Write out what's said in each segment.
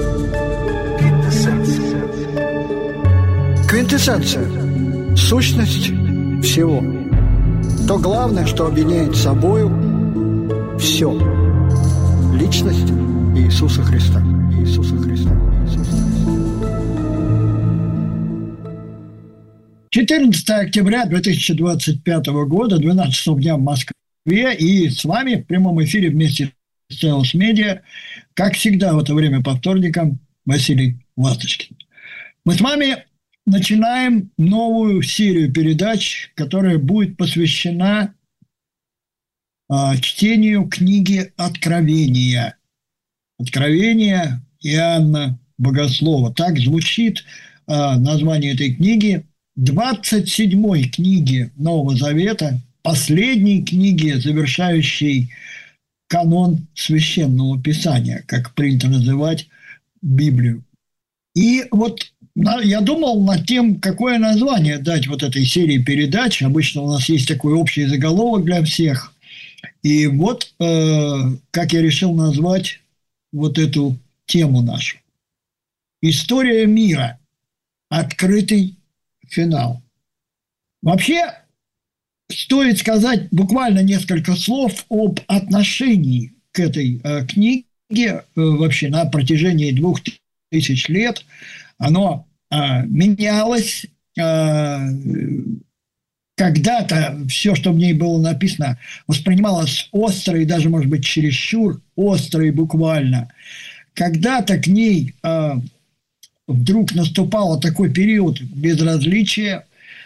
Квинтэссенция. Сущность всего. То главное, что объединяет собою все. Личность Иисуса Христа. Иисуса Христа. Иисуса Христа. 14 октября 2025 года, 12 часов дня в Москве. И с вами в прямом эфире вместе с Теос Медиа, как всегда в это время по вторникам, Василий Ласточкин. Мы с вами начинаем новую серию передач, которая будет посвящена чтению книги Откровения. Откровение Иоанна Богослова. Так звучит название этой книги. 27-й книги Нового Завета, последней книги, завершающей канон Священного Писания, как принято называть Библию. И вот я думал над тем, какое название дать вот этой серии передач. Обычно у нас есть такой общий заголовок для всех. И вот как я решил назвать вот эту тему нашу. История мира. Открытый финал. Вообще, стоит сказать буквально несколько слов об отношении к этой книге вообще на протяжении 2000 лет. Оно менялось. Когда-то все, что в ней было написано, воспринималось остро и даже, может быть, чересчур остро и буквально. Когда-то к ней вдруг наступал такой период безразличия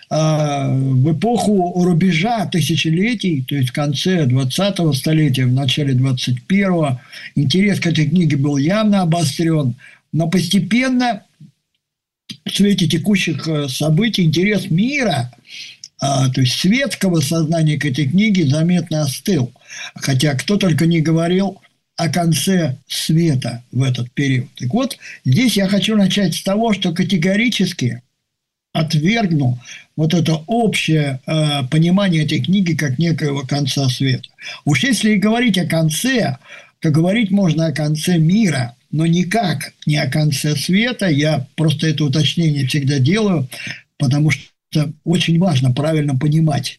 в эпоху рубежа тысячелетий, то есть в конце 20-го столетия, в начале 21-го. Интерес к этой книге был явно обострен, но постепенно в свете текущих событий интерес мира, то есть светского сознания к этой книге заметно остыл. Хотя кто только не говорил о конце света в этот период. Так вот, здесь я хочу начать с того, что категорически отвергну вот это общее понимание этой книги как некоего конца света. Уж если и говорить о конце, то говорить можно о конце мира, но никак не о конце света. Я просто это уточнение всегда делаю, потому что очень важно правильно понимать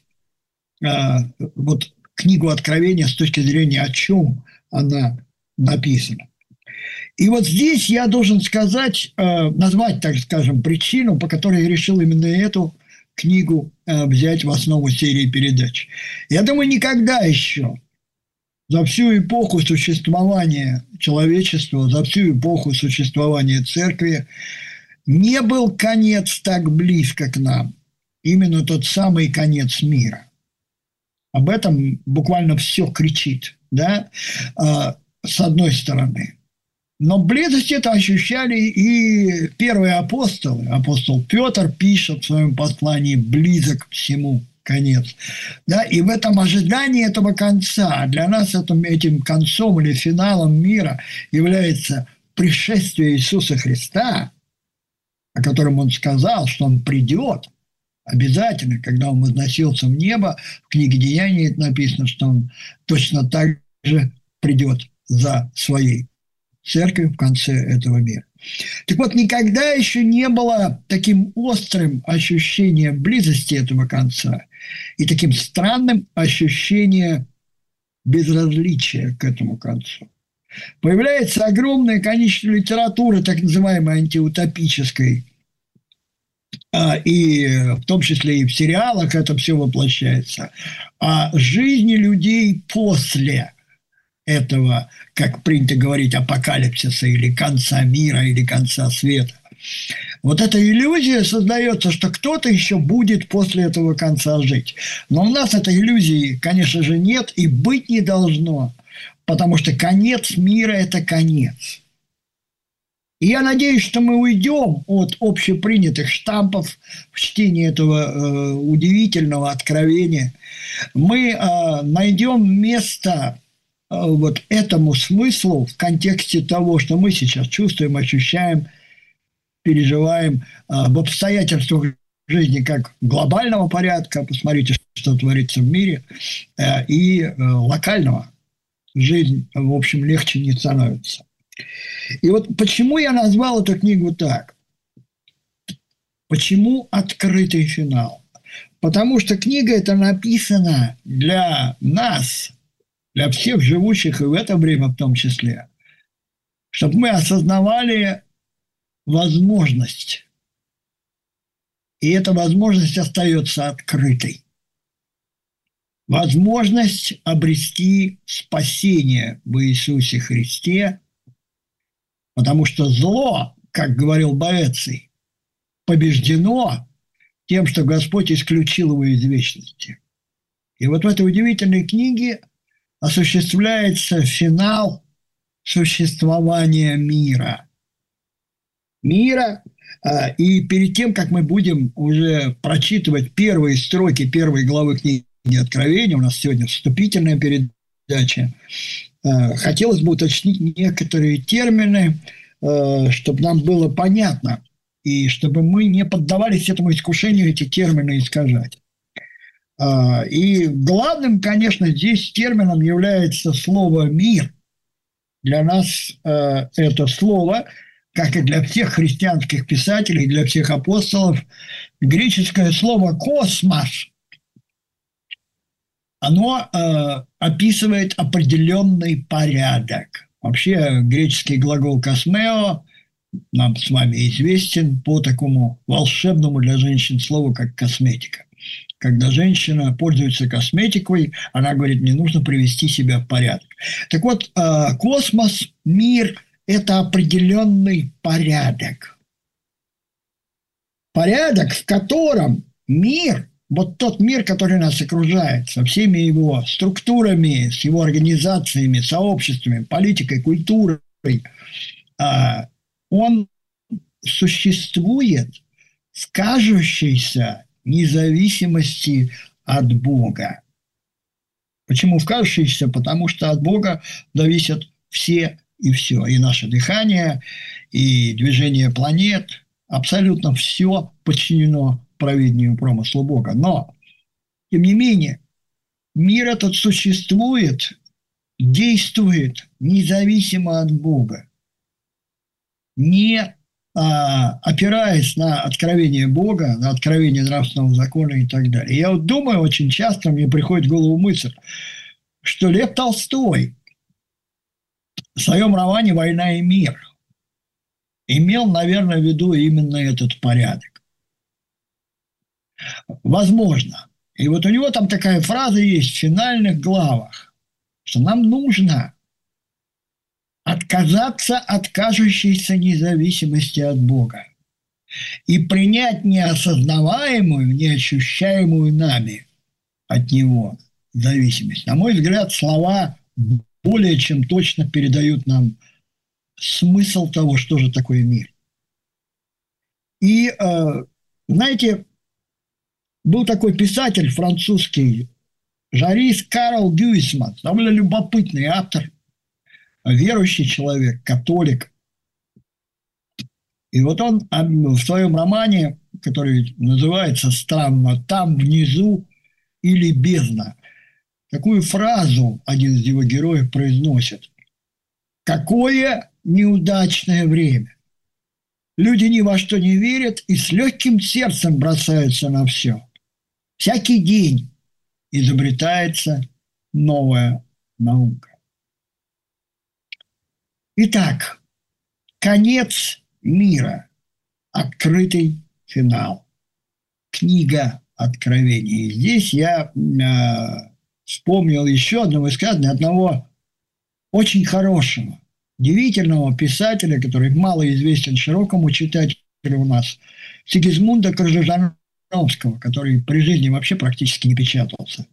вот книгу Откровения с точки зрения, о чем она написана. И вот здесь я должен сказать, назвать, так скажем, причину, по которой я решил именно эту книгу взять в основу серии передач. Я думаю, никогда еще за всю эпоху существования человечества, за всю эпоху существования церкви не был конец так близко к нам. Именно тот самый конец мира. Об этом буквально все кричит, да, с одной стороны. Но близость это ощущали и первые апостолы. Апостол Петр пишет в своем послании «близок всему конец». Да, и в этом ожидании этого конца, для нас этим концом или финалом мира является пришествие Иисуса Христа, о котором он сказал, что он придет обязательно, когда он возносился в небо. В книге Деяний это написано, что он точно так же придет за своей церковью в конце этого мира. Так вот, никогда еще не было таким острым ощущением близости этого конца и таким странным ощущением безразличия к этому концу. Появляется огромное количество литературы, так называемой антиутопической, и в том числе и в сериалах это все воплощается, о жизни людей после этого, как принято говорить, апокалипсиса или конца мира, или конца света. Вот эта иллюзия создается, что кто-то еще будет после этого конца жить. Но у нас этой иллюзии, конечно же, нет и быть не должно, потому что конец мира – это конец. И я надеюсь, что мы уйдем от общепринятых штампов в чтении этого удивительного откровения. Мы найдем место вот этому смыслу в контексте того, что мы сейчас чувствуем, ощущаем, переживаем в обстоятельствах жизни как глобального порядка, посмотрите, что творится в мире, и локального. Жизнь, в общем, легче не становится. И вот почему я назвал эту книгу так? Почему открытый финал? Потому что книга эта написана для нас, для всех живущих и в это время в том числе, чтобы мы осознавали возможность. И эта возможность остается открытой. Возможность обрести спасение в Иисусе Христе, потому что зло, как говорил Боэций, побеждено тем, что Господь исключил его из вечности. И вот в этой удивительной книге осуществляется финал существования мира. И перед тем, как мы будем уже прочитывать первые строки первой главы книги Откровения, у нас сегодня вступительная передача, хотелось бы уточнить некоторые термины, чтобы нам было понятно, и чтобы мы не поддавались этому искушению эти термины искажать. И главным, конечно, здесь термином является слово «мир». Для нас это слово, как и для всех христианских писателей, для всех апостолов, греческое слово «космос», оно описывает определенный порядок. Вообще греческий глагол «космео» нам с вами известен по такому волшебному для женщин слову, как косметика. Когда женщина пользуется косметикой, она говорит, мне нужно привести себя в порядок. Так вот, космос, мир – это определенный порядок. Порядок, в котором мир, вот тот мир, который нас окружает, со всеми его структурами, с его организациями, сообществами, политикой, культурой, он существует в кажущейся независимости от Бога. Почему в кажущейся? Потому что от Бога зависят все и все. И наше дыхание, и движение планет. Абсолютно все подчинено провидению и промыслу Бога. Но, тем не менее, мир этот существует, действует независимо от Бога. Не опираясь на откровение Бога, на откровение нравственного закона и так далее. Я вот думаю, очень часто мне приходит в голову мысль, что Лев Толстой в своем романе «Война и мир» имел, наверное, в виду именно этот порядок. Возможно. И вот у него там такая фраза есть в финальных главах, что нам нужно отказаться от кажущейся независимости от Бога и принять неосознаваемую, неощущаемую нами от Него зависимость. На мой взгляд, слова более чем точно передают нам смысл того, что же такое мир. И, знаете, был такой писатель французский, Жарис Карл Гюйсман, довольно любопытный автор, верующий человек, католик. И вот он в своем романе, который называется странно «Там внизу или бездна», такую фразу один из его героев произносит. «Какое неудачное время! Люди ни во что не верят и с легким сердцем бросаются на все. Всякий день изобретается новая наука». Итак, конец мира. Открытый финал. Книга Откровения. И здесь я вспомнил еще одно высказывание одного очень хорошего, удивительного писателя, который мало известен широкому читателю у нас, Сигизмунда Крыжижановского, который при жизни вообще практически не печатался.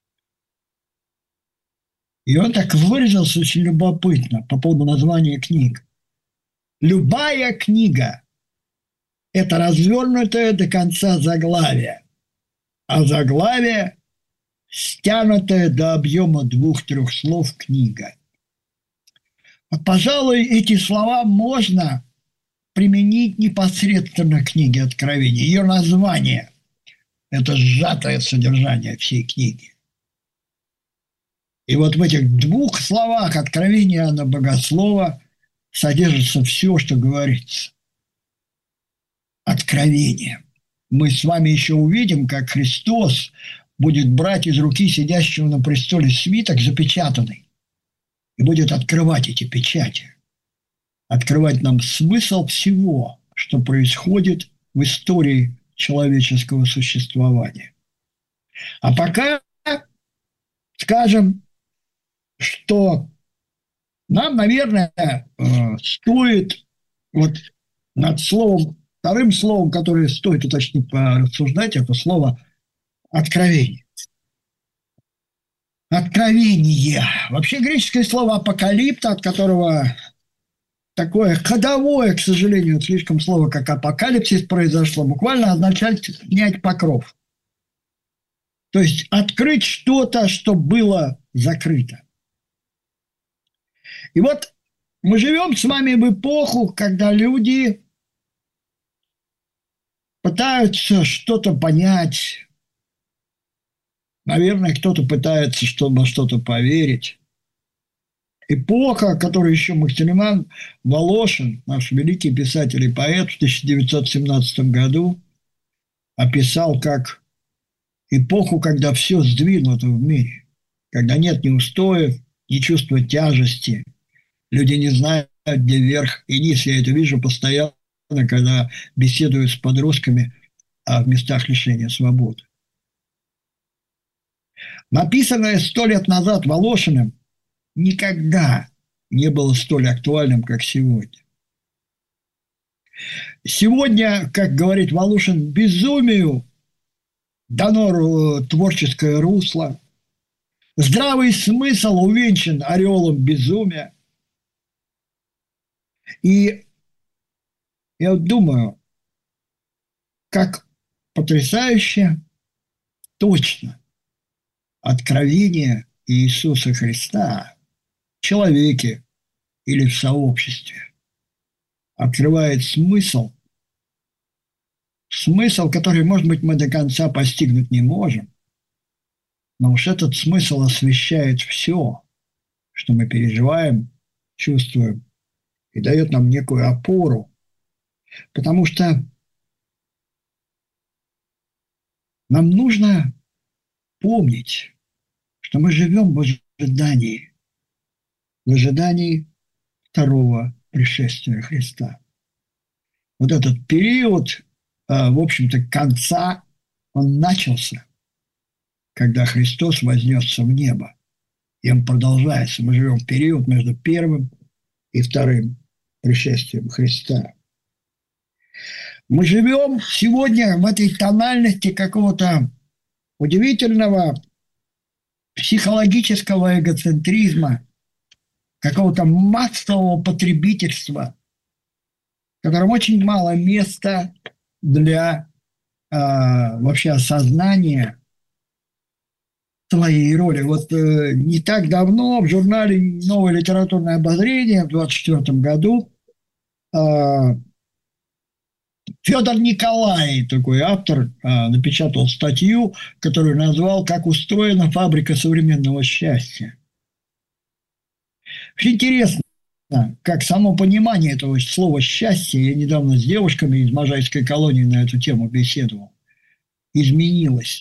И он так выразился очень любопытно по поводу названия книг. Любая книга – это развернутое до конца заглавие, а заглавие – стянутое до объема 2-3 слов книга. Вот, пожалуй, эти слова можно применить непосредственно к книге Откровения. Ее название – это сжатое содержание всей книги. И вот в этих 2 словах Откровения Иоанна Богослова содержится все, что говорится. Откровение. Мы с вами еще увидим, как Христос будет брать из руки сидящего на престоле свиток запечатанный и будет открывать эти печати, открывать нам смысл всего, что происходит в истории человеческого существования. А пока скажем, что нам, наверное, стоит вот над словом, вторым словом, которое стоит уточнить, порассуждать, это слово «откровение». Откровение. Вообще греческое слово «апокалипта», от которого такое ходовое, к сожалению, слишком слово, как апокалипсис произошло, буквально означает снять покров. То есть открыть что-то, что было закрыто. И вот мы живем с вами в эпоху, когда люди пытаются что-то понять. Наверное, кто-то пытается во что-то поверить. Эпоха, которую еще Максимилиан Волошин, наш великий писатель и поэт, в 1917 году описал как эпоху, когда все сдвинуто в мире, когда нет ни устоев, ни чувства тяжести, люди не знают, где верх и низ. Я это вижу постоянно, когда беседую с подростками в местах лишения свободы. Написанное 100 лет назад Волошиным никогда не было столь актуальным, как сегодня. Сегодня, как говорит Волошин, безумию дано творческое русло, здравый смысл увенчан ореолом безумия. И я вот думаю, как потрясающе точно откровение Иисуса Христа в человеке или в сообществе открывает смысл, который, может быть, мы до конца постигнуть не можем, но уж этот смысл освещает все, что мы переживаем, чувствуем, и дает нам некую опору, потому что нам нужно помнить, что мы живем в ожидании второго пришествия Христа. Вот этот период, в общем-то, конца, он начался, когда Христос вознесся в небо. И он продолжается. Мы живем в период между первым и вторым пришествием Христа. Мы живем сегодня в этой тональности какого-то удивительного психологического эгоцентризма, какого-то массового потребительства, в котором очень мало места для вообще осознания своей роли. Вот не так давно в журнале «Новое литературное обозрение» в 1924 году Федор Николай, такой автор, напечатал статью, которую назвал «Как устроена фабрика современного счастья». Очень интересно, как само понимание этого слова «счастье», я недавно с девушками из Можайской колонии на эту тему беседовал, изменилось.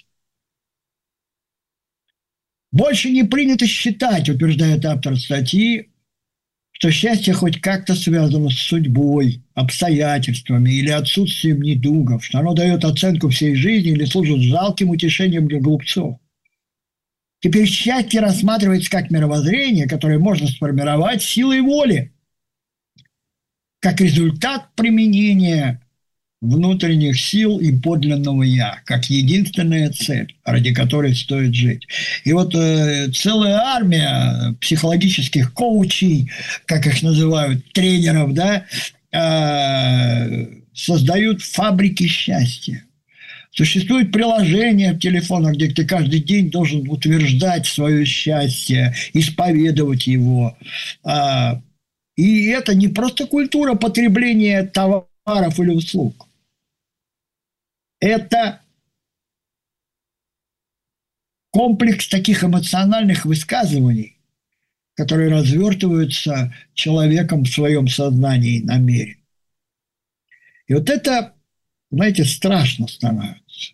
Больше не принято считать, утверждает автор статьи, что счастье хоть как-то связано с судьбой, обстоятельствами или отсутствием недугов, что оно дает оценку всей жизни или служит жалким утешением для глупцов. Теперь счастье рассматривается как мировоззрение, которое можно сформировать силой воли, как результат применения внутренних сил и подлинного «я», как единственная цель, ради которой стоит жить. И вот целая армия психологических коучей, как их называют, тренеров, да, создают фабрики счастья. Существует приложение в телефонах, где ты каждый день должен утверждать свое счастье, исповедовать его. И это не просто культура потребления товаров или услуг. Это комплекс таких эмоциональных высказываний, которые развертываются человеком в своем сознании и намерении. И вот это, знаете, страшно становится,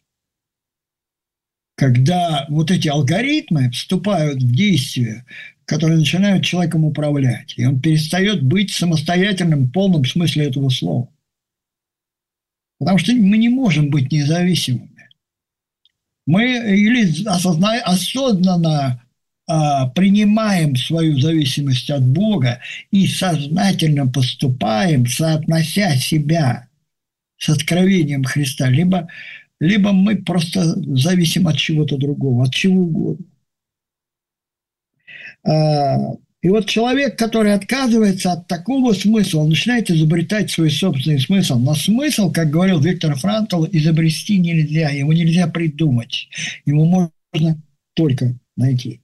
когда вот эти алгоритмы вступают в действие, которые начинают человеком управлять, и он перестает быть самостоятельным в полном смысле этого слова. Потому что мы не можем быть независимыми. Мы или осознанно принимаем свою зависимость от Бога и сознательно поступаем, соотнося себя с откровением Христа, либо мы просто зависим от чего-то другого, от чего угодно. И вот человек, который отказывается от такого смысла, он начинает изобретать свой собственный смысл. Но смысл, как говорил Виктор Франкл, изобрести нельзя, его нельзя придумать. Его можно только найти.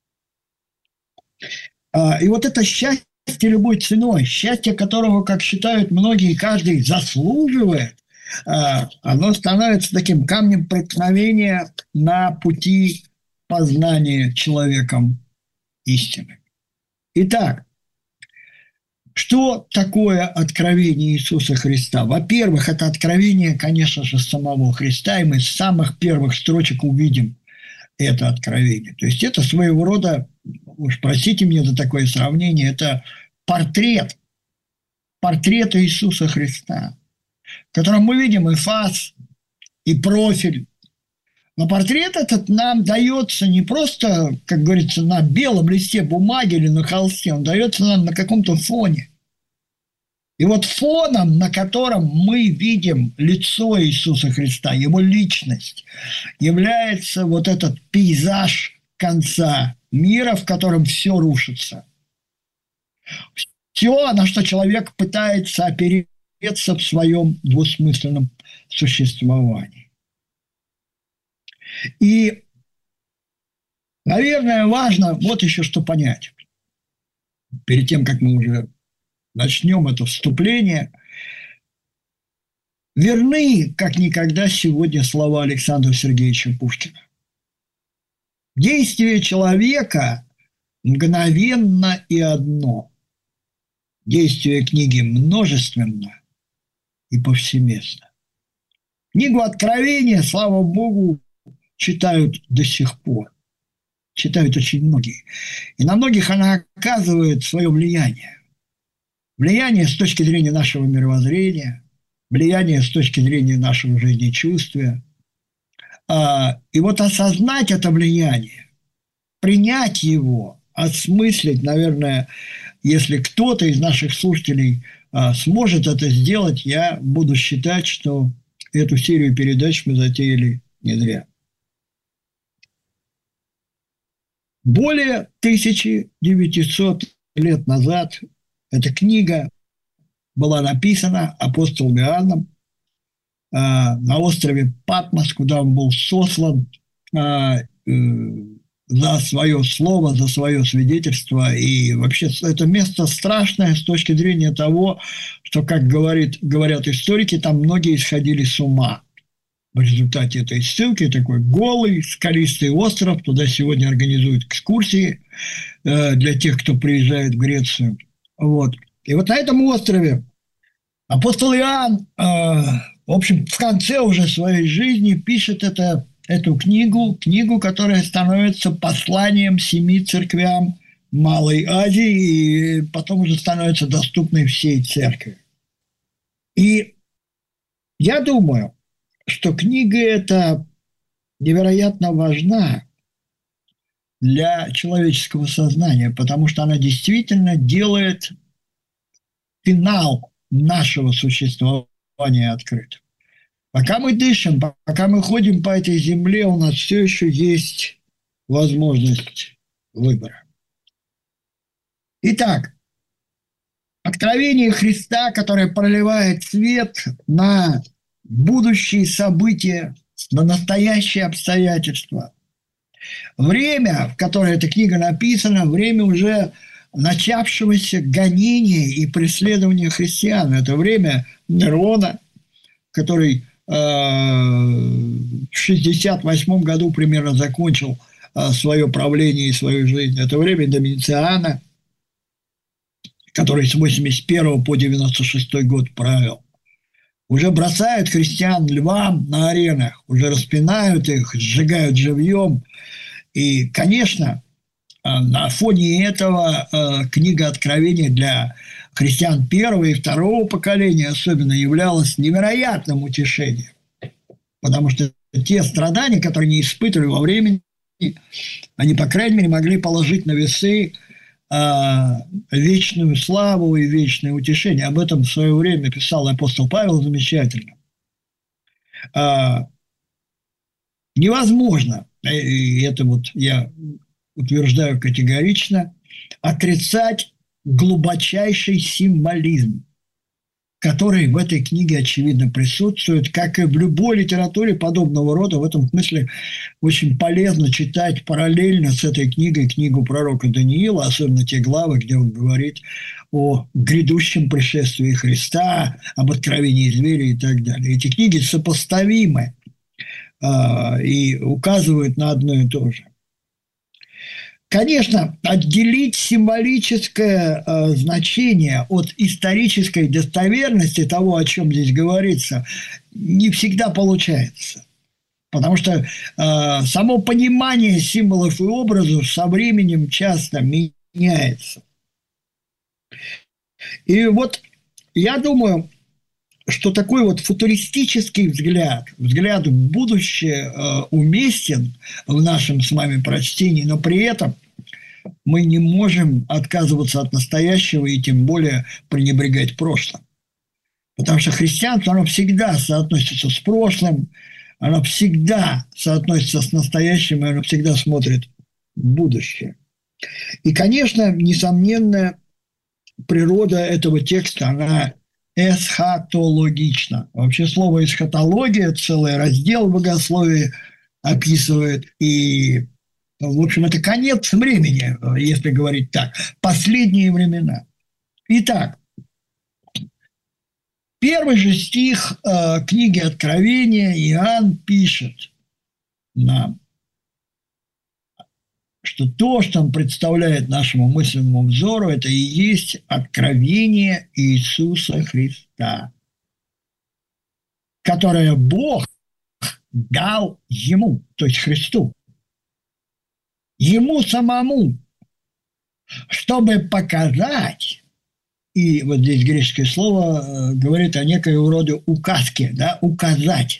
И вот это счастье любой ценой, счастье которого, как считают многие, каждый заслуживает, оно становится таким камнем преткновения на пути познания человеком истины. Итак, что такое откровение Иисуса Христа? Во-первых, это откровение, конечно же, самого Христа, и мы с самых первых строчек увидим это откровение. То есть это своего рода, уж простите меня за такое сравнение, это портрет Иисуса Христа, в котором мы видим и фас, и профиль. Но портрет этот нам дается не просто, как говорится, на белом листе бумаги или на холсте, он дается нам на каком-то фоне. И вот фоном, на котором мы видим лицо Иисуса Христа, его личность, является вот этот пейзаж конца мира, в котором все рушится. Все, на что человек пытается опереться в своем двусмысленном существовании. И, наверное, важно вот еще что понять. Перед тем, как мы уже начнем это вступление, верны, как никогда, сегодня слова Александра Сергеевича Пушкина. Действие человека мгновенно и одно. Действие книги множественно и повсеместно. Книгу Откровения, слава Богу, читают до сих пор. Читают очень многие. И на многих она оказывает свое влияние. Влияние с точки зрения нашего мировоззрения, влияние с точки зрения нашего жизнечувствия. И вот осознать это влияние, принять его, осмыслить, наверное, если кто-то из наших слушателей сможет это сделать, я буду считать, что эту серию передач мы затеяли не зря. Более 1900 лет назад эта книга была написана апостолом Иоанном на острове Патмос, куда он был сослан за свое слово, за свое свидетельство. И вообще это место страшное с точки зрения того, что, как говорят историки, там многие сходили с ума. В результате этой ссылки такой голый, скалистый остров, туда сегодня организуют экскурсии для тех, кто приезжает в Грецию. Вот. И вот на этом острове апостол Иоанн, в общем, в конце уже своей жизни пишет эту книгу, которая становится посланием 7 церквям Малой Азии и потом уже становится доступной всей церкви. И я думаю, что книга эта невероятно важна для человеческого сознания, потому что она действительно делает финал нашего существования открытым. Пока мы дышим, пока мы ходим по этой земле, у нас все еще есть возможность выбора. Итак, откровение Христа, которое проливает свет на будущие события, на настоящие обстоятельства. Время, в которое эта книга написана, время уже начавшегося гонения и преследования христиан. Это время Нерона, который в 1968 году примерно закончил свое правление и свою жизнь. Это время Домициана, который с 81 по 96 год правил, уже бросают христиан львам на аренах, уже распинают их, сжигают живьем. И, конечно, на фоне этого книга Откровения для христиан первого и второго поколения особенно являлась невероятным утешением. Потому что те страдания, которые они испытывали во времени, они, по крайней мере, могли положить на весы вечную славу и вечное утешение. Об этом в свое время писал апостол Павел замечательно. Невозможно, и это вот я утверждаю категорично, отрицать глубочайший символизм, который в этой книге, очевидно, присутствует, как и в любой литературе подобного рода. В этом смысле очень полезно читать параллельно с этой книгой книгу пророка Даниила, особенно те главы, где он говорит о грядущем пришествии Христа, об откровении зверя и так далее. Эти книги сопоставимы и указывают на одно и то же. Конечно, отделить символическое значение от исторической достоверности того, о чем здесь говорится, не всегда получается. Потому что само понимание символов и образов со временем часто меняется. И вот я думаю, что такой вот футуристический взгляд в будущее уместен в нашем с вами прочтении, но при этом мы не можем отказываться от настоящего и тем более пренебрегать прошлым. Потому что христианство, оно всегда соотносится с прошлым, оно всегда соотносится с настоящим, и оно всегда смотрит в будущее. И, конечно, несомненно, природа этого текста, она эсхатологична. Вообще слово эсхатология целый раздел в богословии описывает, и в общем, это конец времени, если говорить так, последние времена. Итак, первый же стих книги Откровения Иоанн пишет нам, что то, что он представляет нашему мысленному взору, это и есть откровение Иисуса Христа, которое Бог дал ему, то есть Христу, ему самому, чтобы показать, и вот здесь греческое слово говорит о некой роде указке, да, указать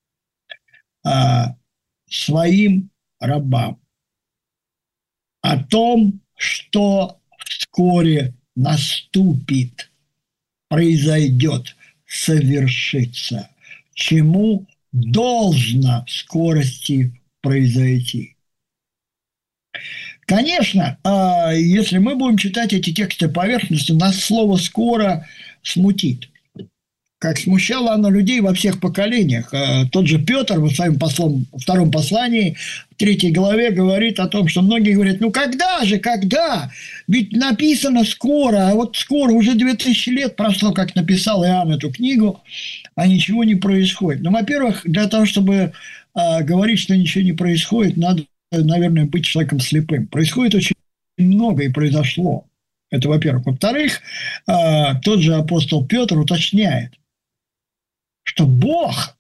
своим рабам о том, что вскоре наступит, произойдет, совершится, чему должно в скорости произойти. Конечно, если мы будем читать эти тексты поверхностно, нас слово «скоро» смутит. Как смущало оно людей во всех поколениях. Тот же Петр в своем втором послании, в 3 главе, говорит о том, что многие говорят, ну когда же, когда? Ведь написано «скоро», а вот скоро, уже 2000 лет прошло, как написал Иоанн эту книгу, а ничего не происходит. Ну, во-первых, для того, чтобы говорить, что ничего не происходит, надо, наверное, быть человеком слепым. Происходит очень много и произошло. Это, во-первых. Во-вторых, тот же апостол Петр уточняет, что Бог,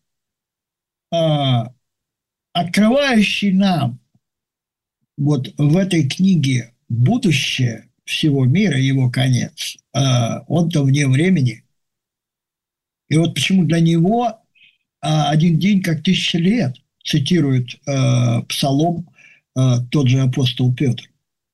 открывающий нам вот в этой книге будущее всего мира, его конец, он-то вне времени. И вот почему для него один день как 1000 лет, цитирует Псалом тот же апостол Петр.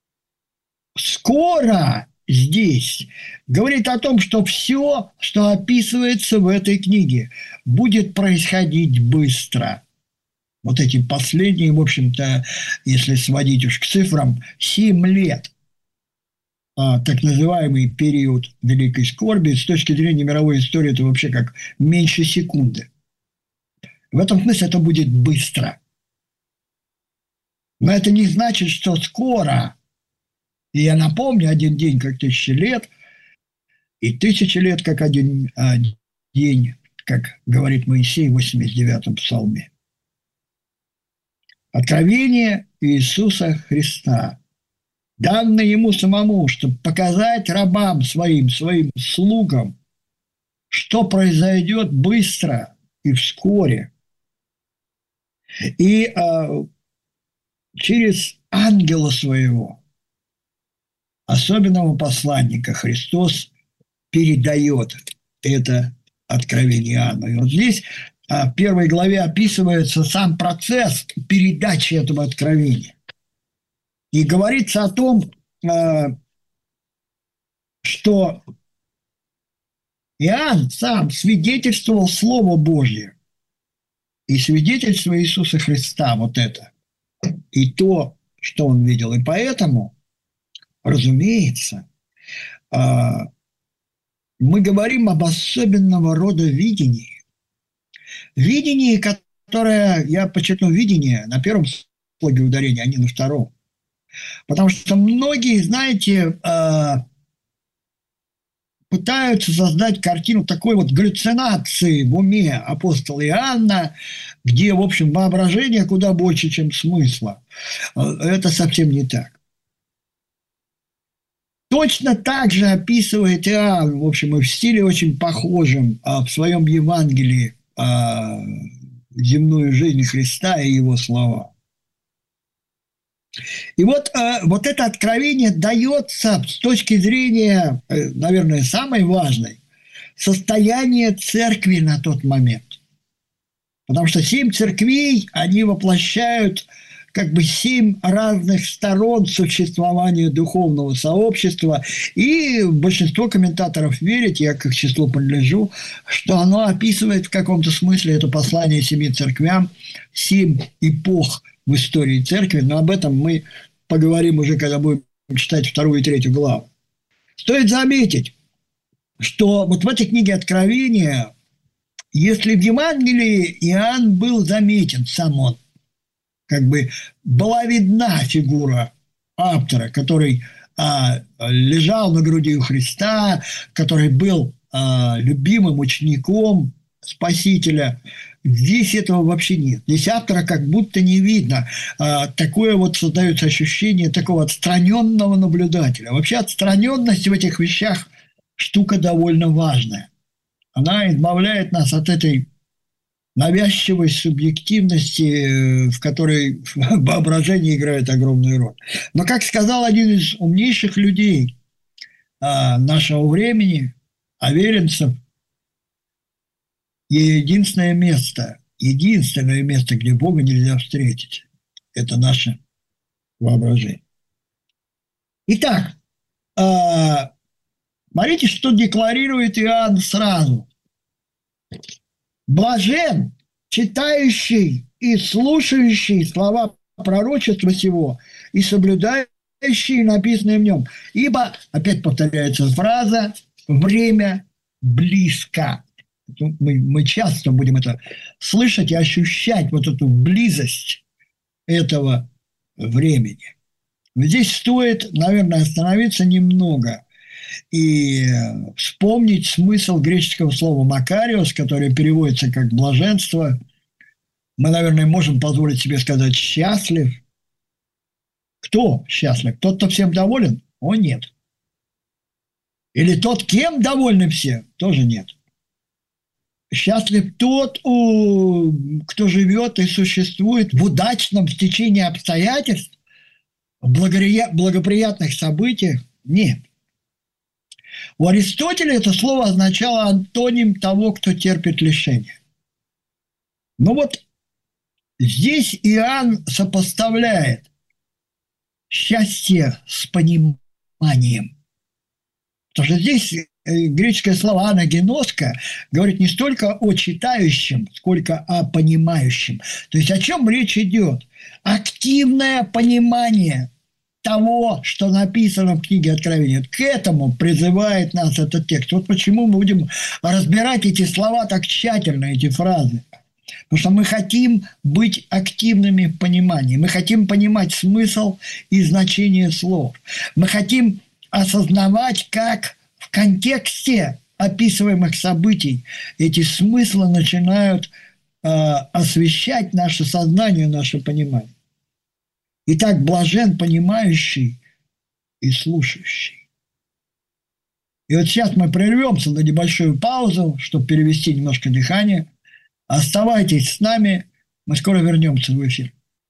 Скоро здесь говорит о том, что все, что описывается в этой книге, будет происходить быстро. Вот эти последние, в общем-то, если сводить уж к цифрам, 7 лет, так называемый период Великой Скорби, с точки зрения мировой истории, это вообще как меньше секунды. В этом смысле это будет быстро. Но это не значит, что скоро. И я напомню, один день как 1000 лет, и 1000 лет как один день, как говорит Моисей в 89-м псалме. Откровение Иисуса Христа данный ему самому, чтобы показать рабам своим слугам, что произойдет быстро и вскоре. И через ангела своего, особенного посланника, Христос передает это откровение Иоанну. И вот здесь в первой главе описывается сам процесс передачи этого откровения. И говорится о том, что Иоанн сам свидетельствовал Слово Божье и свидетельство Иисуса Христа, вот это, и то, что он видел. И поэтому, разумеется, мы говорим об особенного рода видении. Видении, которое, я подчеркну, видение на первом слоге ударения, а не на втором. Потому что многие, знаете, пытаются создать картину такой вот галлюцинации в уме апостола Иоанна, где, в общем, воображение куда больше, чем смысла. Это совсем не так. Точно так же описывает Иоанн, в общем, и в стиле очень похожем в своем Евангелии земную жизнь Христа и его слова. И вот это откровение дается с точки зрения, наверное, самой важной, состояния церкви на тот момент. Потому что 7 церквей, они воплощают как бы 7 разных сторон существования духовного сообщества. И большинство комментаторов верят, я к их числу принадлежу, что оно описывает в каком-то смысле это послание 7 церквям, 7 эпох в истории церкви, но об этом мы поговорим уже, когда будем читать 2 и 3 главу. Стоит заметить, что вот в этой книге Откровения, если в Евангелии Иоанн был заметен сам он, как бы была видна фигура автора, который лежал на груди у Христа, который был любимым учеником Спасителя. Здесь этого вообще нет. Здесь автора как будто не видно. Такое вот создается ощущение такого отстраненного наблюдателя. Вообще отстраненность в этих вещах штука довольно важная. Она избавляет нас от этой навязчивой субъективности, в которой воображение играет огромную роль. Но, как сказал один из умнейших людей нашего времени, Аверинцев, единственное место, где Бога нельзя встретить, это наше воображение. Итак, смотрите, что декларирует Иоанн сразу. Блажен, читающий и слушающий слова пророчества сего и соблюдающий написанное в нем. Ибо, опять повторяется фраза, время близко. Мы часто будем это слышать и ощущать, вот эту близость этого времени. Здесь стоит, наверное, остановиться немного и вспомнить смысл греческого слова «макариос», которое переводится как «блаженство». Мы, наверное, можем позволить себе сказать «счастлив». Кто счастлив? Тот, кто всем доволен? О, нет. Или тот, кем довольны все? Тоже нет. Счастлив тот, кто живет и существует в удачном стечении обстоятельств, в благоприятных событиях? Нет. У Аристотеля это слово означало антоним того, кто терпит лишения. Но вот здесь Иоанн сопоставляет счастье с пониманием. Потому что здесь греческое слово «анагеноска» говорит не столько о читающем, сколько о понимающем. То есть о чем речь идет? Активное понимание того, что написано в книге Откровения. К этому призывает нас этот текст. Вот почему мы будем разбирать эти слова так тщательно, эти фразы. Потому что мы хотим быть активными в понимании. Мы хотим понимать смысл и значение слов. Мы хотим осознавать, как в контексте описываемых событий эти смыслы начинают освещать наше сознание, наше понимание. Итак, блажен понимающий и слушающий. И вот сейчас мы прервемся на небольшую паузу, чтобы перевести немножко дыхание. Оставайтесь с нами, мы скоро вернемся в эфир.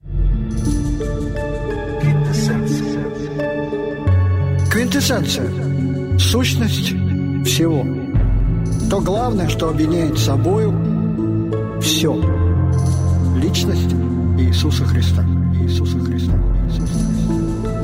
Квинтэссенция. Сущность всего. То главное, что объединяет собою все. Личность Иисуса Христа. Иисуса Христа. Иисуса Христа.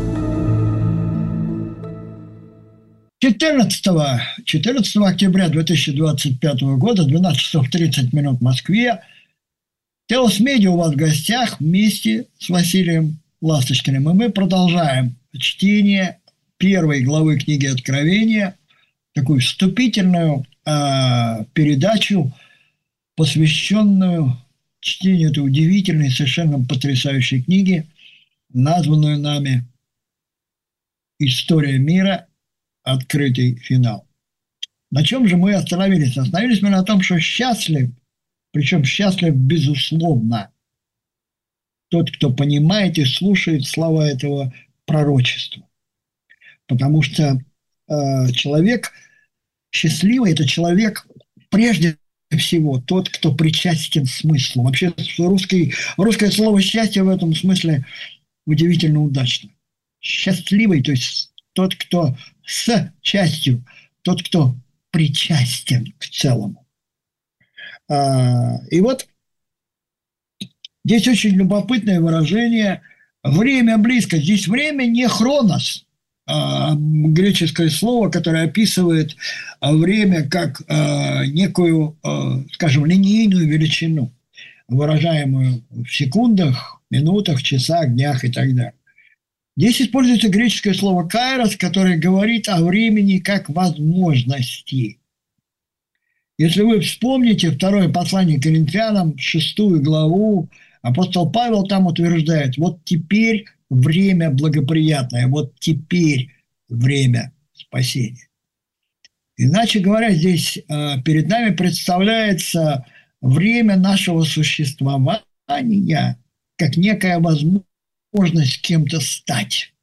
14 октября 2025 года, 12 часов 30 минут в Москве. Теос Медиа у вас в гостях вместе с Василием Ласточкиным. И мы продолжаем чтение первой главы книги Откровения, такую вступительную передачу, посвященную чтению этой удивительной, совершенно потрясающей книги, названную нами «История мира. Открытый финал». На чем же мы остановились? Остановились мы на том, что счастлив, причем счастлив безусловно, тот, кто понимает и слушает слова этого пророчества. Потому что человек счастливый – это человек прежде всего тот, кто причастен смыслу. Вообще русское слово «счастье» в этом смысле удивительно удачно. Счастливый, то есть тот, кто с частью, тот, кто причастен к целому. И вот здесь очень любопытное выражение «время близко». Здесь время не хронос, греческое слово, которое описывает время как некую, скажем, линейную величину, выражаемую в секундах, минутах, часах, днях и так далее. Здесь используется греческое слово «кайрос», которое говорит о времени как возможности. Если вы вспомните второе послание к Коринфянам, 6 главу, апостол Павел там утверждает: вот теперь время благоприятное, вот теперь время спасения. Иначе говоря, здесь перед нами представляется время нашего существования как некая возможность кем-то стать.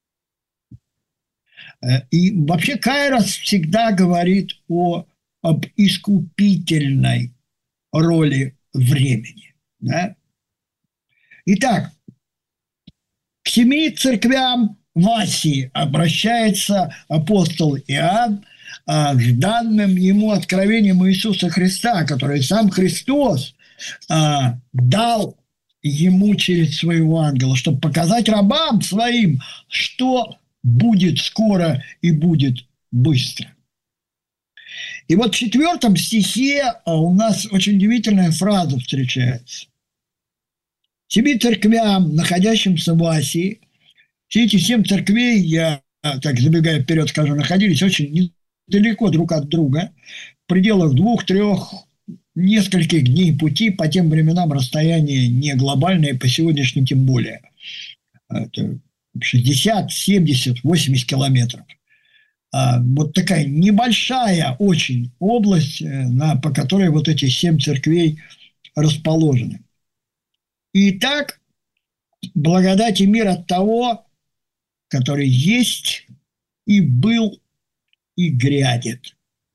И вообще кайрос всегда говорит об искупительной роли времени. Да? Итак, к 7 церквям в Асии обращается апостол Иоанн с данным ему откровением Иисуса Христа, который сам Христос дал ему через своего ангела, чтобы показать рабам своим, что будет скоро и будет быстро. И вот в 4 стихе у нас очень удивительная фраза встречается. 7 церквям, находящимся в Асии, все эти 7 церквей, я, так забегая вперед скажу, находились очень недалеко друг от друга, в пределах 2-3 нескольких дней пути, по тем временам расстояние не глобальное, по сегодняшним тем более. Это 60, 70, 80 километров. Вот такая небольшая очень область, по которой вот эти 7 церквей расположены. Итак, благодать и мир от того, который есть и был и грядет.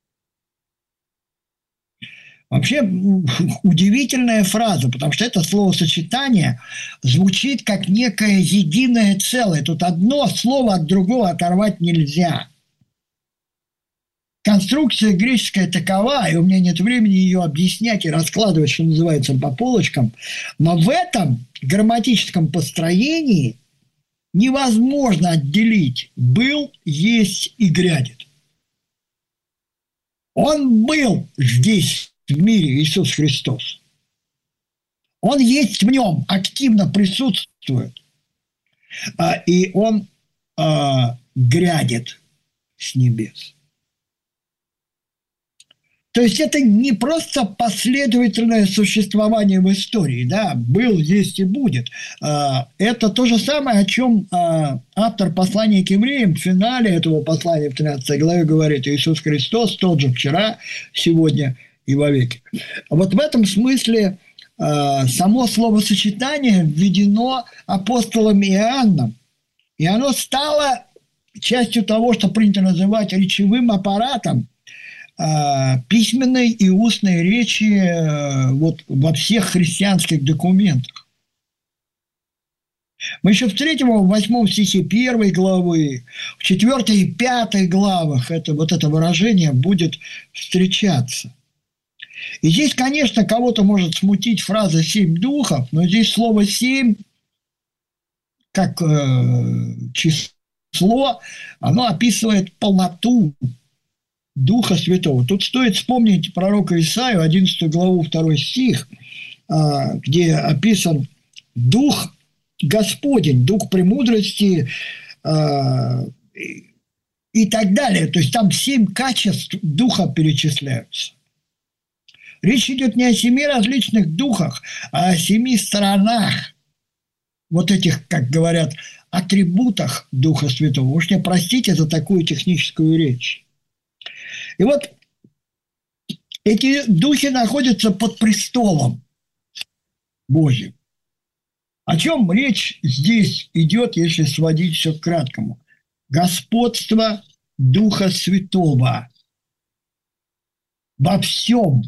Вообще удивительная фраза, потому что это словосочетание звучит как некое единое целое. Тут одно слово от другого оторвать нельзя. Конструкция греческая такова, и у меня нет времени ее объяснять и раскладывать, что называется, по полочкам, но в этом грамматическом построении невозможно отделить «был», «есть» и «грядет». Он был здесь, в мире, Иисус Христос. Он есть в нем, активно присутствует. И он грядет с небес. То есть это не просто последовательное существование в истории, да, был, есть и будет. Это то же самое, о чем автор послания к евреям в финале этого послания в 13 главе говорит: Иисус Христос тот же вчера, сегодня и вовеки. Вот в этом смысле само словосочетание введено апостолом Иоанном, и оно стало частью того, что принято называть речевым аппаратом, письменной и устной речи вот во всех христианских документах. Мы еще встретим его в 8 стихе 1 главы, в 4 и 5 главах это выражение будет встречаться. И здесь, конечно, кого-то может смутить фраза «семь духов», но здесь слово «семь» как число, оно описывает полноту Духа Святого. Тут стоит вспомнить пророка Исаию, 11 главу, 2 стих, где описан Дух Господень, Дух премудрости и так далее. То есть там 7 качеств Духа перечисляются. Речь идет не о 7 различных духах, а о 7 сторонах вот этих, как говорят, атрибутах Духа Святого. Уж мне простите за такую техническую речь. И вот эти духи находятся под престолом Божьим. О чем речь здесь идет, если сводить все к краткому? Господство Духа Святого во всем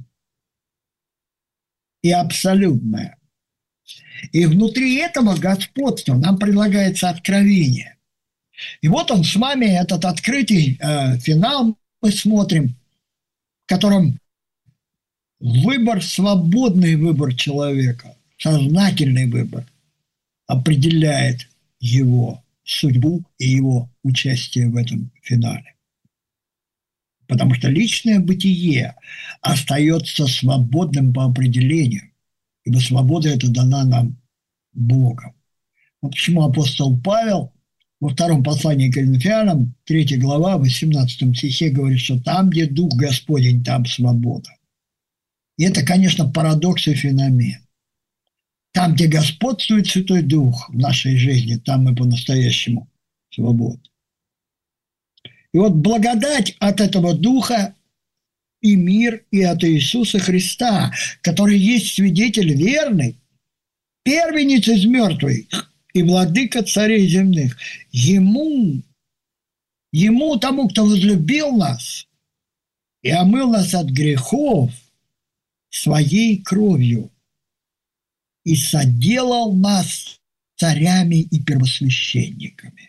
и абсолютное. И внутри этого господства нам предлагается откровение. И вот он с вами, этот открытый финал мы смотрим, в котором выбор, свободный выбор человека, сознательный выбор определяет его судьбу и его участие в этом финале. Потому что личное бытие остается свободным по определению, ибо свобода эта дана нам Богом. Вот почему апостол Павел во втором послании к Коринфянам, 3 глава, 18 стихе говорит, что там, где Дух Господень, там свобода. И это, конечно, парадокс и феномен. Там, где господствует Святой Дух в нашей жизни, там мы по-настоящему свободны. И вот благодать от этого Духа и мир, и от Иисуса Христа, который есть свидетель верный, первенец из мертвых и владыка царей земных. Ему, тому, кто возлюбил нас и омыл нас от грехов своей кровью и соделал нас царями и первосвященниками.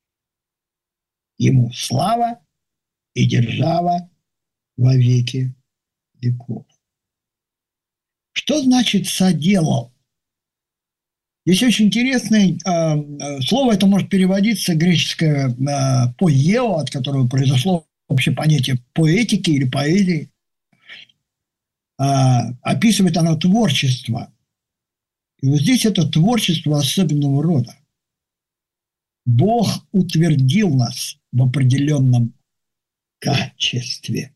Ему слава и держава во веки веков. Что значит «соделал»? Здесь очень интересное слово, это может переводиться греческое «поео», от которого произошло вообще понятие поэтики или поэзии. Описывает оно творчество. И вот здесь это творчество особенного рода. Бог утвердил нас в определенном качестве,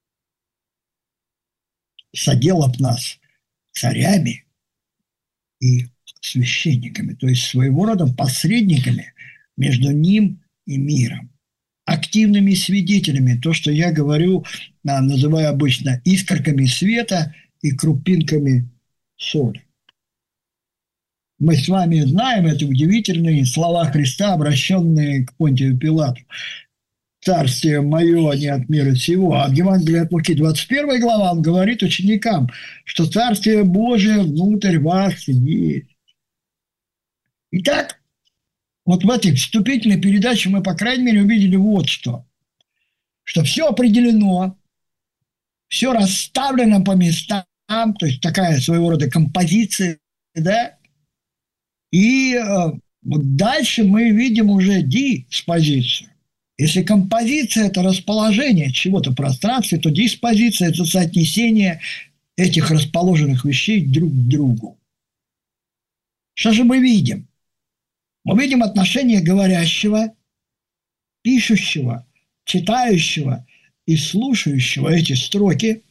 соделав нас царями и священниками, то есть своего рода посредниками между ним и миром, активными свидетелями, то, что я говорю, называю обычно искорками света и крупинками соли. Мы с вами знаем эти удивительные слова Христа, обращенные к Понтию Пилату. «Царствие мое не от мира сего». А в Евангелии от Луки, 21 глава, он говорит ученикам, что Царствие Божие внутрь вас есть. Итак, вот в этой вступительной передаче мы, по крайней мере, увидели вот что. Что все определено, все расставлено по местам, то есть такая своего рода композиция, да? И вот дальше мы видим уже диспозицию. Если композиция – это расположение чего-то в пространстве, то диспозиция – это соотнесение этих расположенных вещей друг к другу. Что же мы видим? Мы видим отношение говорящего, пишущего, читающего и слушающего эти строки,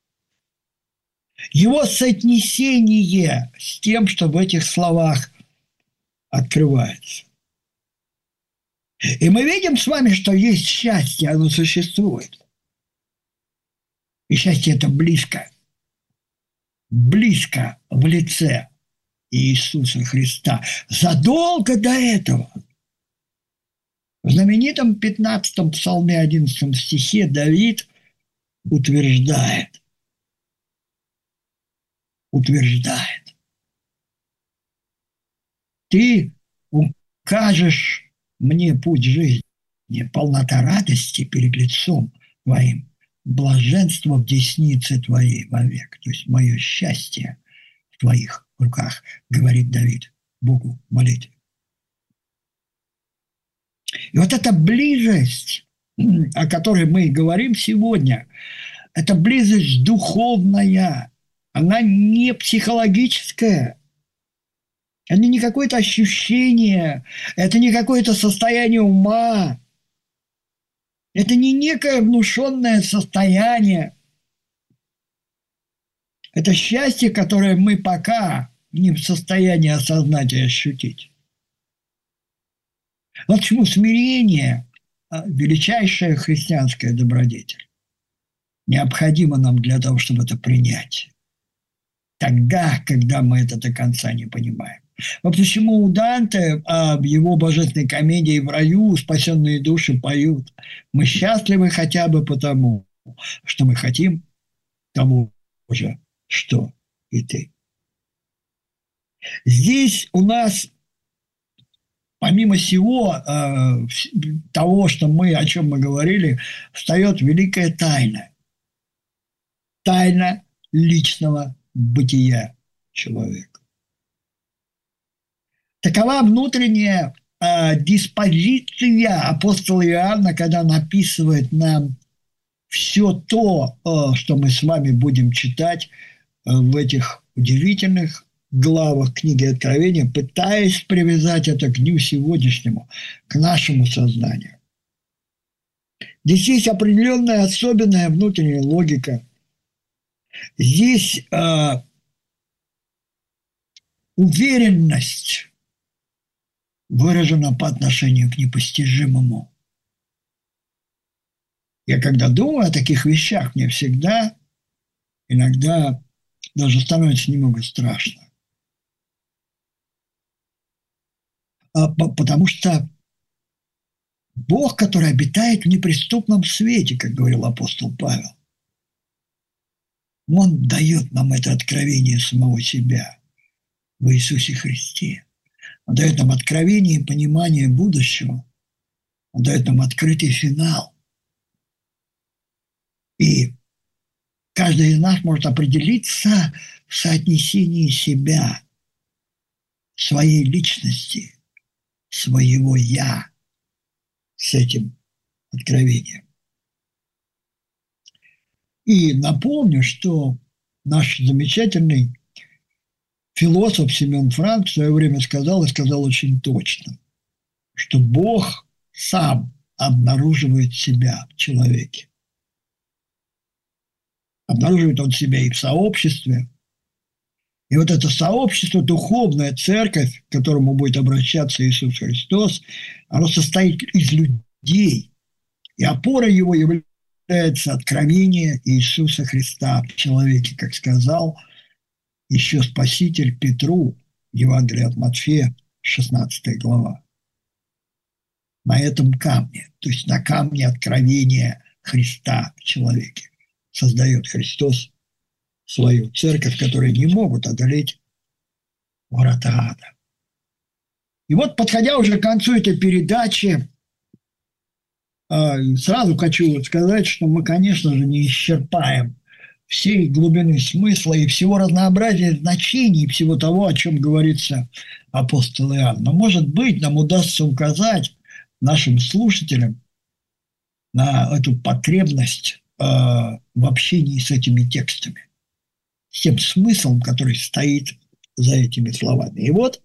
его соотнесение с тем, что в этих словах открывается. И мы видим с вами, что есть счастье, оно существует. И счастье это близко. Близко в лице Иисуса Христа. Задолго до этого В знаменитом 15-м псалме 11 стихе Давид утверждает, ты укажешь мне путь жизни, полнота радости перед лицом твоим, блаженство в деснице твоей вовек. То есть мое счастье в твоих руках, говорит Давид Богу молитве. И вот эта близость, о которой мы говорим сегодня, это близость духовная, она не психологическая, это не какое-то ощущение, это не какое-то состояние ума, это не некое внушенное состояние. Это счастье, которое мы пока не в состоянии осознать и ощутить. Вот почему смирение – величайшая христианская добродетель. Необходимо нам для того, чтобы это принять. Тогда, когда мы это до конца не понимаем. Вот почему у Данте в его божественной комедии «В раю» спасенные души поют: «Мы счастливы хотя бы потому, что мы хотим того же, что и ты». Здесь у нас, помимо всего того, что о чем мы говорили, встает великая тайна. Тайна личного бытия человека. Такова внутренняя диспозиция апостола Иоанна, когда он описывает нам все то, что мы с вами будем читать в этих удивительных главах книги Откровения, пытаясь привязать это к дню сегодняшнему, к нашему сознанию. Здесь есть определенная особенная внутренняя логика. Здесь уверенность выражена по отношению к непостижимому. Я когда думаю о таких вещах, мне всегда, иногда даже становится немного страшно. Потому что Бог, который обитает в неприступном свете, как говорил апостол Павел, Он дает нам это откровение самого себя в Иисусе Христе. Он дает нам откровение и понимание будущего. Он дает нам открытый финал. И каждый из нас может определиться в соотнесении себя, своей личности, своего «я» с этим откровением. И напомню, что наш замечательный философ Семен Франк в свое время сказал, и сказал очень точно, что Бог сам обнаруживает себя в человеке. Обнаруживает он себя и в сообществе. И вот это сообщество, духовная церковь, к которому будет обращаться Иисус Христос, оно состоит из людей. И опорой его является откровение Иисуса Христа в человеке, как сказал еще Спаситель Петру, Евангелие от Матфея, 16 глава. На этом камне, то есть на камне откровения Христа в человеке, создает Христос свою церковь, которые не могут одолеть врата ада. И вот, подходя уже к концу этой передачи, сразу хочу сказать, что мы, конечно же, не исчерпаем всей глубины смысла и всего разнообразия значений, всего того, о чем говорится апостол Иоанн. Но, может быть, нам удастся указать нашим слушателям на эту потребность в общении с этими текстами, с тем смыслом, который стоит за этими словами. И вот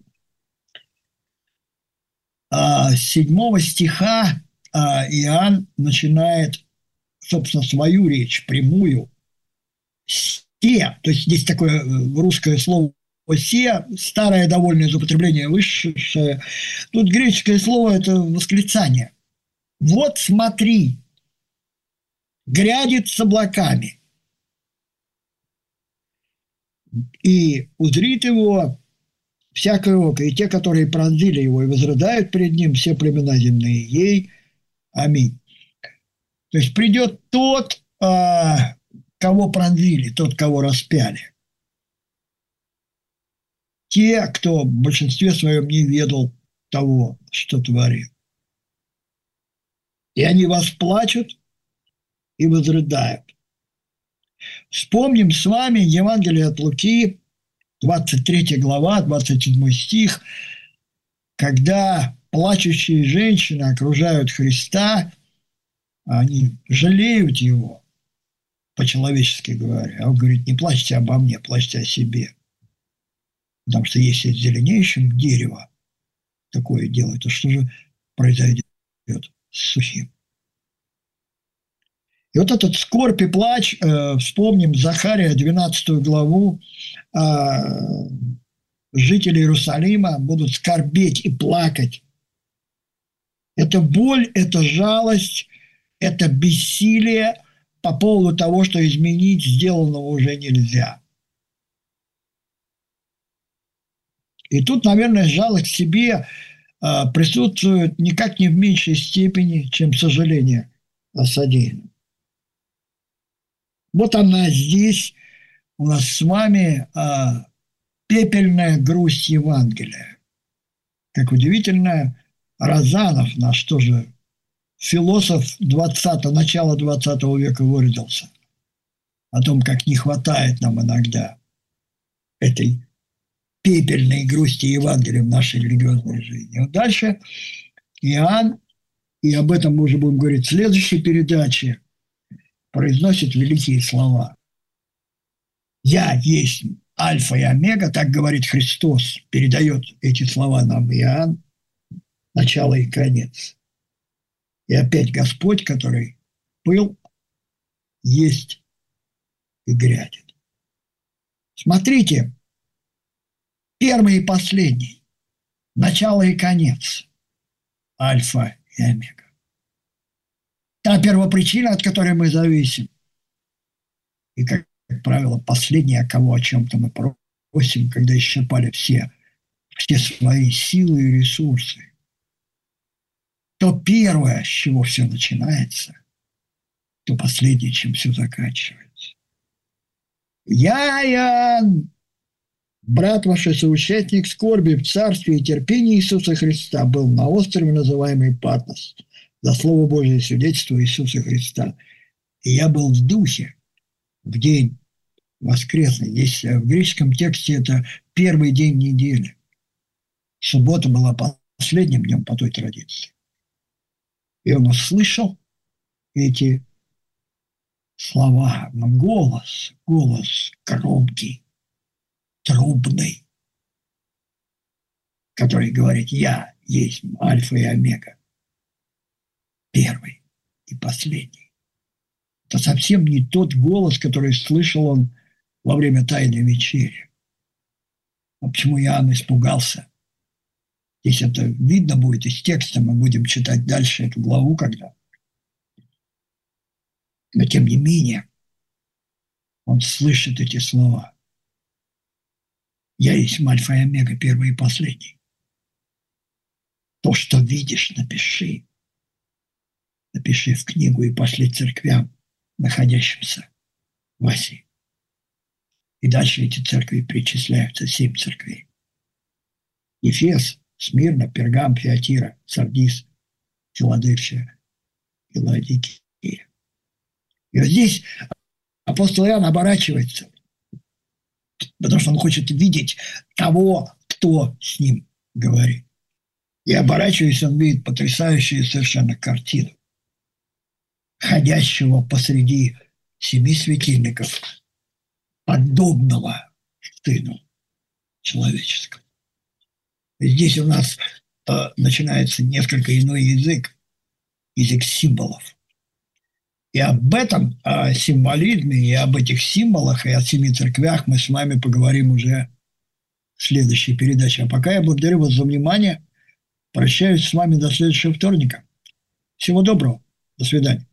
с 7 стиха Иоанн начинает, собственно, свою речь, прямую. «Се», то есть здесь такое русское слово «се», старое довольно из употребления вышедшее. Тут греческое слово – это восклицание. «Вот смотри, грядет с облаками, и узрит его всякое око, и те, которые пронзили его и возрыдают пред ним, все племена земные, ей. Аминь. То есть придет тот, кого пронзили, тот, кого распяли. Те, кто в большинстве своем не ведал того, что творил. И они восплачут и возрыдают. Вспомним с вами Евангелие от Луки, 23 глава, 27 стих, когда плачущие женщины окружают Христа, они жалеют его, по-человечески говоря. А он говорит, не плачьте обо мне, плачьте о себе. Потому что если с зеленеющим дерево такое делает, то что же произойдет с сухим? И вот этот скорбь и плач, вспомним Захария, 12 главу, жители Иерусалима будут скорбеть и плакать. Это боль, это жалость, это бессилие по поводу того, что изменить сделанного уже нельзя. И тут, наверное, жалость к себе присутствует никак не в меньшей степени, чем сожаление о содеянном. Вот она здесь у нас с вами пепельная грусть Евангелия. Как удивительно, Розанов, наш тоже философ начала 20 века, выразился о том, как не хватает нам иногда этой пепельной грусти Евангелия в нашей религиозной жизни. Вот дальше Иоанн, и об этом мы уже будем говорить в следующей передаче, произносит великие слова. «Я есть Альфа и Омега», так говорит Христос, передает эти слова нам Иоанн, начало и конец. И опять Господь, который был, есть и грядет. Смотрите, первый и последний, начало и конец, Альфа и Омега. Та первопричина, от которой мы зависим. И, как правило, последняя, о чем-то мы просим, когда исчерпали все свои силы и ресурсы. То первое, с чего все начинается, то последнее, чем все заканчивается. Я, Иоанн, брат ваш и соучастник скорби в царстве и терпении Иисуса Христа, был на острове, называемый Патмос, за Слово Божие и свидетельство Иисуса Христа. И я был в духе в день воскресный. Здесь в греческом тексте это первый день недели. Суббота была последним днем по той традиции. И он услышал эти слова, но голос громкий, трубный, который говорит: «Я есть Альфа и Омега, первый и последний». Это совсем не тот голос, который слышал он во время Тайной вечери. А почему Иоанн испугался? Здесь это видно будет из текста, мы будем читать дальше эту главу, когда. Но тем не менее, он слышит эти слова. «Я есть Альфа и Омега, первый и последний». То, что видишь, напиши. Напиши в книгу и пошли церквям, находящимся в Асии. И дальше эти церкви перечисляются, 7 церквей. Ефес, Смирна, Пергам, Фиатира, Сардис, Филадельфия и Лаодикия. И вот здесь апостол Иоанн оборачивается, потому что он хочет видеть того, кто с ним говорит. И оборачиваясь, он видит потрясающую совершенно картину ходящего посреди 7 светильников, подобного Сыну Человеческому. Здесь у нас начинается несколько иной язык символов. И об этом символизме, и об этих символах, и о 7 церквях мы с вами поговорим уже в следующей передаче. А пока я благодарю вас за внимание. Прощаюсь с вами до следующего вторника. Всего доброго. До свидания.